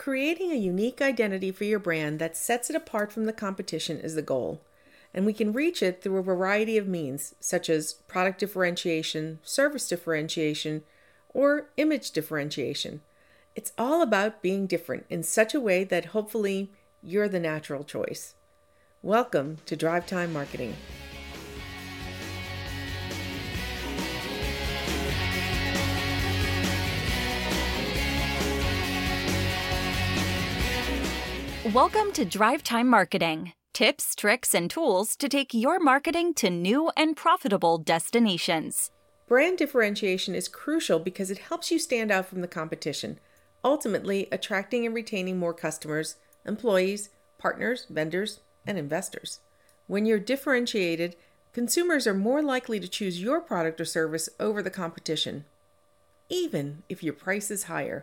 Creating a unique identity for your brand that sets it apart from the competition is the goal, and we can reach it through a variety of means, such as product differentiation, service differentiation, or image differentiation. It's all about being different in such a way that hopefully you're the natural choice. Welcome to Drive Time Marketing. Welcome to Drive Time Marketing. Tips, tricks, and tools to take your marketing to new and profitable destinations. Brand differentiation is crucial because it helps you stand out from the competition, ultimately attracting and retaining more customers, employees, partners, vendors, and investors. When you're differentiated, consumers are more likely to choose your product or service over the competition, even if your price is higher.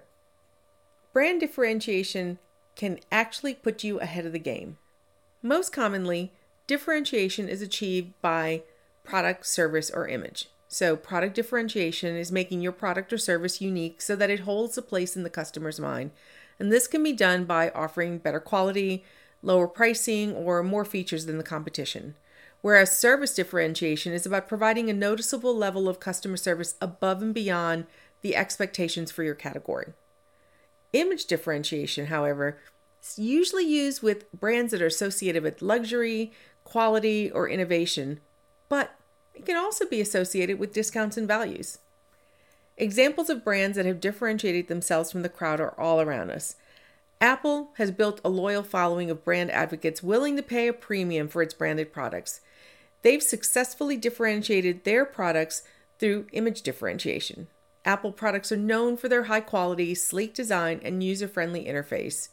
Brand differentiation can actually put you ahead of the game. Most commonly, differentiation is achieved by product, service, or image. So product differentiation is making your product or service unique so that it holds a place in the customer's mind. And this can be done by offering better quality, lower pricing, or more features than the competition. Whereas service differentiation is about providing a noticeable level of customer service above and beyond the expectations for your category. Image differentiation, however, is usually used with brands that are associated with luxury, quality, or innovation, but it can also be associated with discounts and values. Examples of brands that have differentiated themselves from the crowd are all around us. Apple has built a loyal following of brand advocates willing to pay a premium for its branded products. They've successfully differentiated their products through image differentiation. Apple products are known for their high quality, sleek design, and user-friendly interface.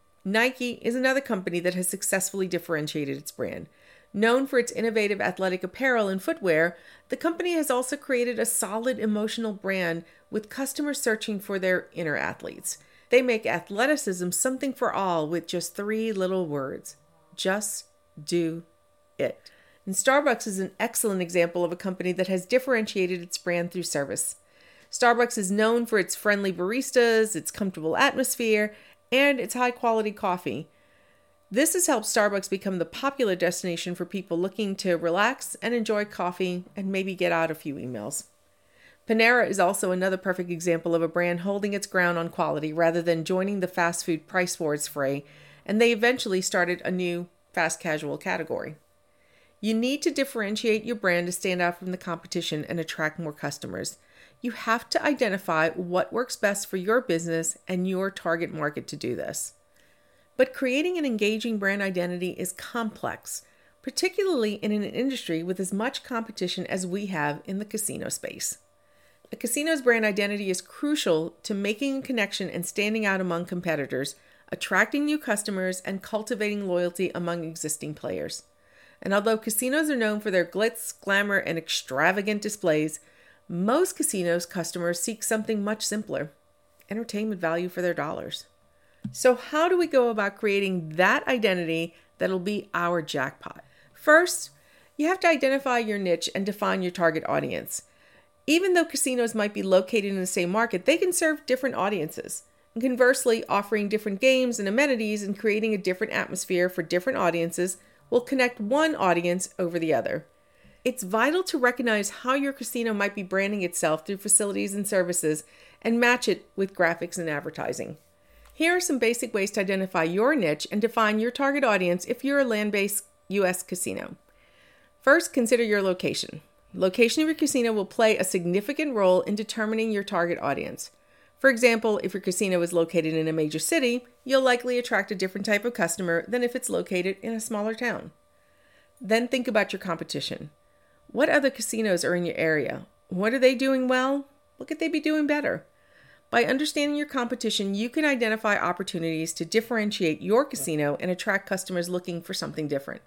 Nike is another company that has successfully differentiated its brand. Known for its innovative athletic apparel and footwear, the company has also created a solid emotional brand with customers searching for their inner athletes. They make athleticism something for all with just 3 little words. Just do it. And Starbucks is an excellent example of a company that has differentiated its brand through service. Starbucks is known for its friendly baristas, its comfortable atmosphere, and its high-quality coffee. This has helped Starbucks become the popular destination for people looking to relax and enjoy coffee and maybe get out a few emails. Panera is also another perfect example of a brand holding its ground on quality rather than joining the fast food price wars fray, and they eventually started a new fast casual category. You need to differentiate your brand to stand out from the competition and attract more customers. You have to identify what works best for your business and your target market to do this. But creating an engaging brand identity is complex, particularly in an industry with as much competition as we have in the casino space. A casino's brand identity is crucial to making a connection and standing out among competitors, attracting new customers, and cultivating loyalty among existing players. And although casinos are known for their glitz, glamour, and extravagant displays, most casinos' customers seek something much simpler: entertainment value for their dollars. So how do we go about creating that identity that'll be our jackpot? First, you have to identify your niche and define your target audience. Even though casinos might be located in the same market, they can serve different audiences. And conversely, offering different games and amenities and creating a different atmosphere for different audiences will connect one audience over the other. It's vital to recognize how your casino might be branding itself through facilities and services and match it with graphics and advertising. Here are some basic ways to identify your niche and define your target audience if you're a land-based U.S. casino. First, consider your location. Location of your casino will play a significant role in determining your target audience. For example, if your casino is located in a major city, you'll likely attract a different type of customer than if it's located in a smaller town. Then think about your competition. What other casinos are in your area? What are they doing well? What could they be doing better? By understanding your competition, you can identify opportunities to differentiate your casino and attract customers looking for something different.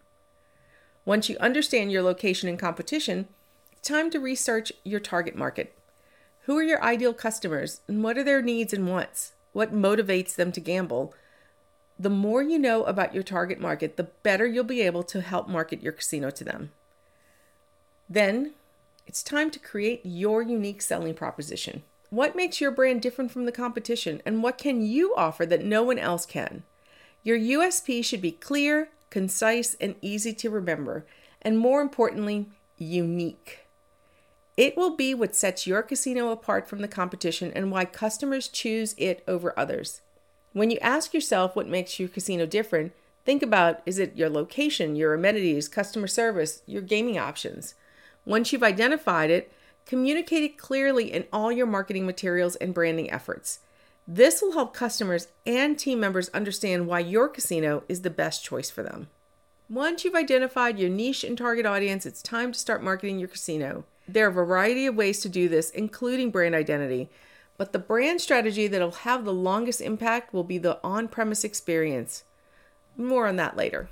Once you understand your location and competition, it's time to research your target market. Who are your ideal customers, and what are their needs and wants? What motivates them to gamble? The more you know about your target market, the better you'll be able to help market your casino to them. Then, it's time to create your unique selling proposition. What makes your brand different from the competition, and what can you offer that no one else can? Your USP should be clear, concise, and easy to remember, and more importantly, unique. It will be what sets your casino apart from the competition and why customers choose it over others. When you ask yourself what makes your casino different, think about, is it your location, your amenities, customer service, your gaming options? Once you've identified it, communicate it clearly in all your marketing materials and branding efforts. This will help customers and team members understand why your casino is the best choice for them. Once you've identified your niche and target audience, it's time to start marketing your casino. There are a variety of ways to do this, including brand identity, but the brand strategy that will have the longest impact will be the on-premise experience. More on that later.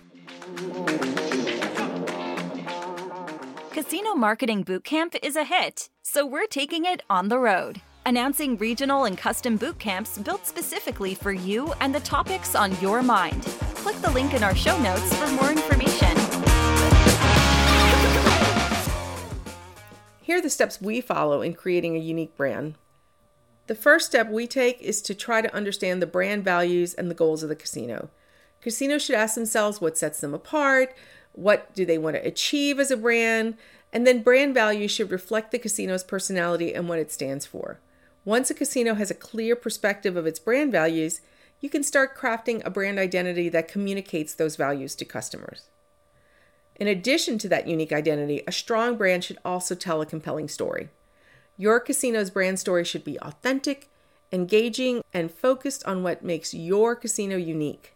Casino Marketing Bootcamp is a hit, so we're taking it on the road. Announcing regional and custom boot camps built specifically for you and the topics on your mind. Click the link in our show notes for more information. Here are the steps we follow in creating a unique brand. The first step we take is to try to understand the brand values and the goals of the casino. Casinos should ask themselves what sets them apart, what do they want to achieve as a brand, and then brand values should reflect the casino's personality and what it stands for. Once a casino has a clear perspective of its brand values, you can start crafting a brand identity that communicates those values to customers. In addition to that unique identity, a strong brand should also tell a compelling story. Your casino's brand story should be authentic, engaging, and focused on what makes your casino unique.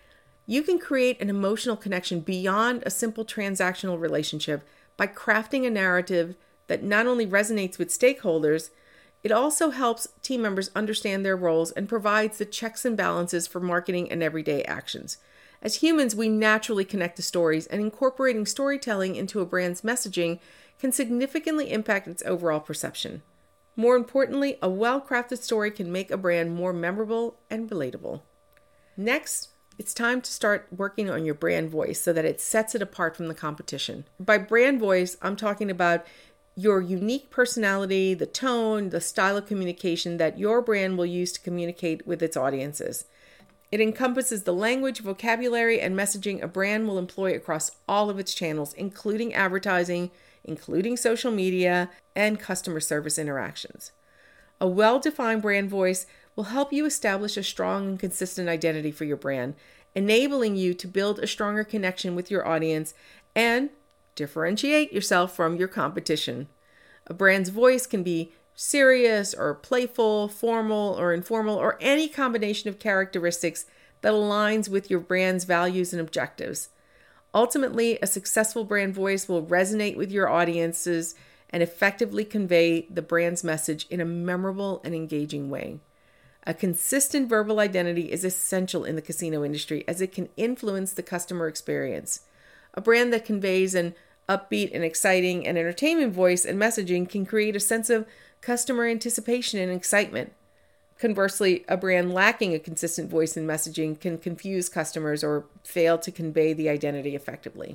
You can create an emotional connection beyond a simple transactional relationship by crafting a narrative that not only resonates with stakeholders, it also helps team members understand their roles and provides the checks and balances for marketing and everyday actions. As humans, we naturally connect to stories, and incorporating storytelling into a brand's messaging can significantly impact its overall perception. More importantly, a well-crafted story can make a brand more memorable and relatable. Next, it's time to start working on your brand voice so that it sets it apart from the competition. By brand voice, I'm talking about your unique personality, the tone, the style of communication that your brand will use to communicate with its audiences. It encompasses the language, vocabulary, and messaging a brand will employ across all of its channels, including advertising, including social media, and customer service interactions. A well-defined brand voice will help you establish a strong and consistent identity for your brand, enabling you to build a stronger connection with your audience and differentiate yourself from your competition. A brand's voice can be serious or playful, formal or informal, or any combination of characteristics that aligns with your brand's values and objectives. Ultimately, a successful brand voice will resonate with your audiences and effectively convey the brand's message in a memorable and engaging way. A consistent verbal identity is essential in the casino industry as it can influence the customer experience. A brand that conveys an upbeat and exciting and entertainment voice and messaging can create a sense of customer anticipation and excitement. Conversely, a brand lacking a consistent voice and messaging can confuse customers or fail to convey the identity effectively.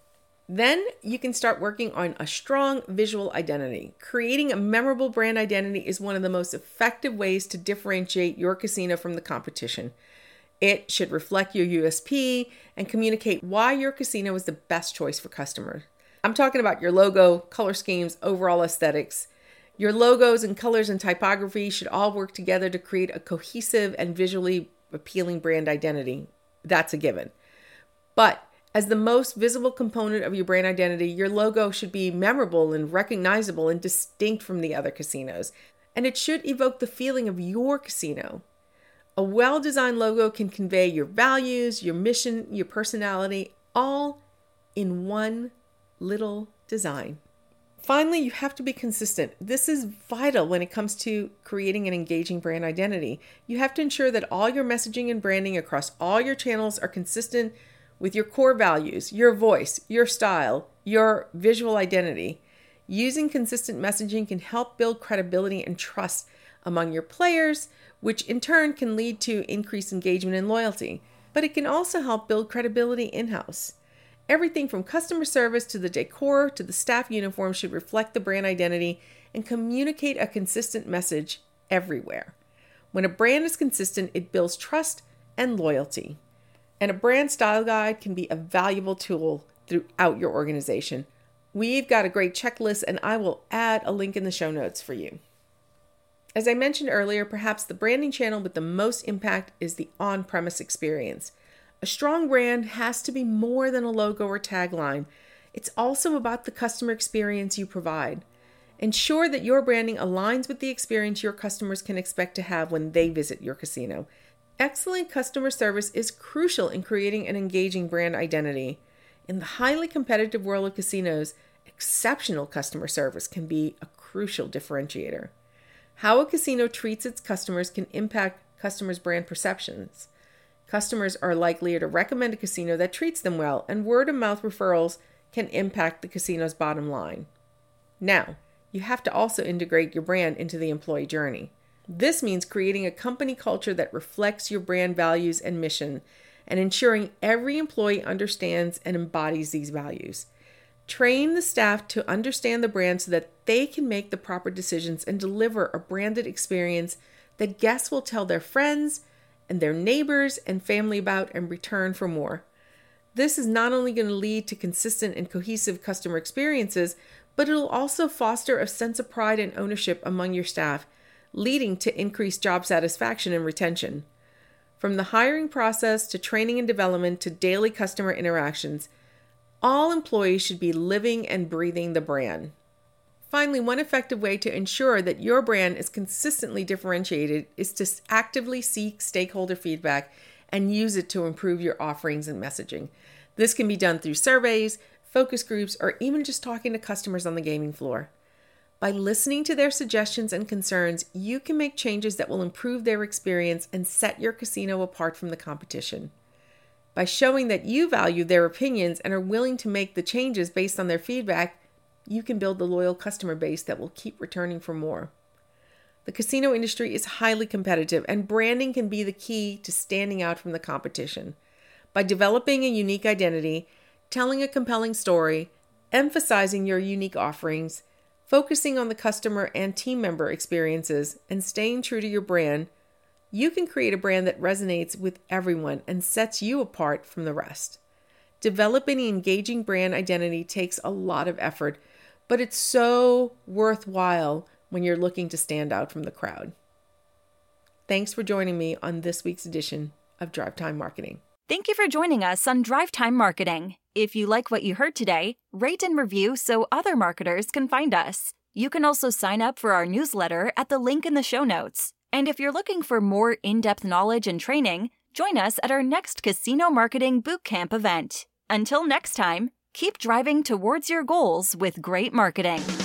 Then you can start working on a strong visual identity. Creating a memorable brand identity is one of the most effective ways to differentiate your casino from the competition. It should reflect your USP and communicate why your casino is the best choice for customers. I'm talking about your logo, color schemes, overall aesthetics. Your logos and colors and typography should all work together to create a cohesive and visually appealing brand identity. That's a given. But as the most visible component of your brand identity, your logo should be memorable and recognizable and distinct from the other casinos. And it should evoke the feeling of your casino. A well-designed logo can convey your values, your mission, your personality, all in one little design. Finally, you have to be consistent. This is vital when it comes to creating an engaging brand identity. You have to ensure that all your messaging and branding across all your channels are consistent with your core values, your voice, your style, your visual identity. Using consistent messaging can help build credibility and trust among your players, which in turn can lead to increased engagement and loyalty. But it can also help build credibility in-house. Everything from customer service to the decor to the staff uniform should reflect the brand identity and communicate a consistent message everywhere. When a brand is consistent, it builds trust and loyalty. And a brand style guide can be a valuable tool throughout your organization. We've got a great checklist, and I will add a link in the show notes for you. As I mentioned earlier, perhaps the branding channel with the most impact is the on-premise experience. A strong brand has to be more than a logo or tagline. It's also about the customer experience you provide. Ensure that your branding aligns with the experience your customers can expect to have when they visit your casino. Excellent customer service is crucial in creating an engaging brand identity. In the highly competitive world of casinos, exceptional customer service can be a crucial differentiator. How a casino treats its customers can impact customers' brand perceptions. Customers are likelier to recommend a casino that treats them well, and word-of-mouth referrals can impact the casino's bottom line. Now, you have to also integrate your brand into the employee journey. This means creating a company culture that reflects your brand values and mission, and ensuring every employee understands and embodies these values. Train the staff to understand the brand so that they can make the proper decisions and deliver a branded experience that guests will tell their friends and their neighbors and family about and return for more. This is not only going to lead to consistent and cohesive customer experiences, but it'll also foster a sense of pride and ownership among your staff, leading to increased job satisfaction and retention. From the hiring process to training and development to daily customer interactions, all employees should be living and breathing the brand. Finally, one effective way to ensure that your brand is consistently differentiated is to actively seek stakeholder feedback and use it to improve your offerings and messaging. This can be done through surveys, focus groups, or even just talking to customers on the gaming floor. By listening to their suggestions and concerns, you can make changes that will improve their experience and set your casino apart from the competition. By showing that you value their opinions and are willing to make the changes based on their feedback, you can build the loyal customer base that will keep returning for more. The casino industry is highly competitive, and branding can be the key to standing out from the competition. By developing a unique identity, telling a compelling story, emphasizing your unique offerings, focusing on the customer and team member experiences, and staying true to your brand, you can create a brand that resonates with everyone and sets you apart from the rest. Developing an engaging brand identity takes a lot of effort, but it's so worthwhile when you're looking to stand out from the crowd. Thanks for joining me on this week's edition of Drive Time Marketing. Thank you for joining us on Drive Time Marketing. If you like what you heard today, rate and review so other marketers can find us. You can also sign up for our newsletter at the link in the show notes. And if you're looking for more in-depth knowledge and training, join us at our next Casino Marketing Bootcamp event. Until next time, keep driving towards your goals with great marketing.